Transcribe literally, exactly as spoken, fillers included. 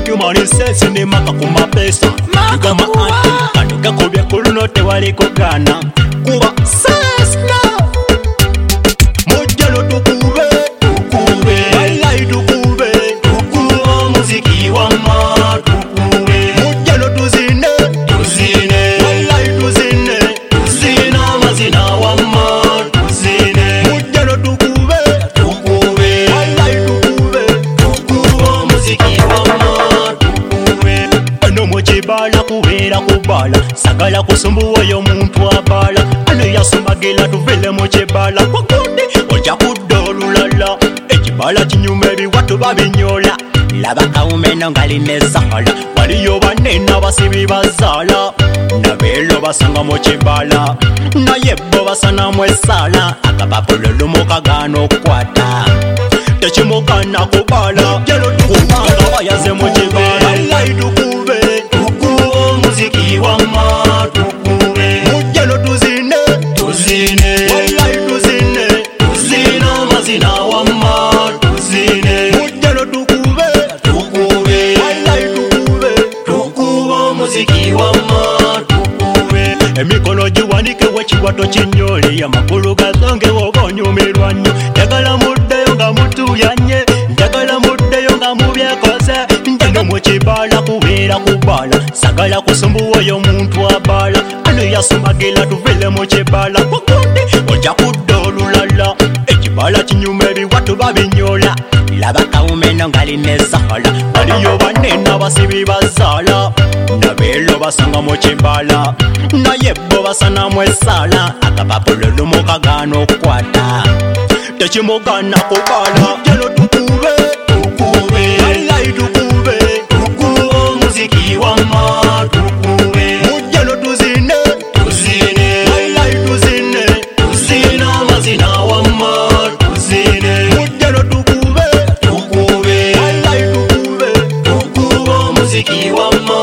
human sense ne maka kuma pesa gama anti kano gakobya kuluno tewaliko gana kuba sesna mojalo tukube tukube wallahi tukube tukuba muziki wa ma tukube mojalo tuzine tuzine wallahi tuzine tuzina mazina wa ma tuzine mojalo tukube tukube wallahi tukube tukuba muziki wa ma tukube ano mojibala kubera kubala sagala kusumbuwa yo muntu abala ano yasumagila tuvele mojibala kwakundi oja kudolulala ekibala kinyuma ebiwatu babinyola laba kaumeno ngalinezala waliyo banena basibi bazala nabelo basanga mojibala naye bo basana mwesala akapapulo lumoka gano kwata tekimukana kubala jelo tukubanga bayaze mojibala wallahi tukube tukuba muziki wa ma tukube mujelo tuzine tuzine wallahi tuzine tuzina mazina wa ma tuzine mujelo tukube tukube wallahi tukube tukuba muziki wa ma tukube emikono jiwanike wekiwato kinyoli amakulu gazonge wogonyumirwa nnyo njagala muddeyo nga mutuyanye njagala muddeyo nga mubyekoze njano mukibala kubeera kubala sagala kusumbuwa yo muntu abala ano yasumagila tuvele mukibala kwakundi oja kudda olulala ekibala kinyuma ebiwatu babinyola laba kaumeno ngalinezala waliyo banena basibi bazala nabelo basanga mukibala naye bo basana mwesala akapapulo lumoka gano kwata tekimugana kubala jelo tukube tukube wallahi tukube tukuba muziki wa ma tukube mujelo tuzine tuzine wallahi tuzine tuzina mazina wa ma tuzine mujelo tukube tukube wallahi tukube tukuba muziki wa ma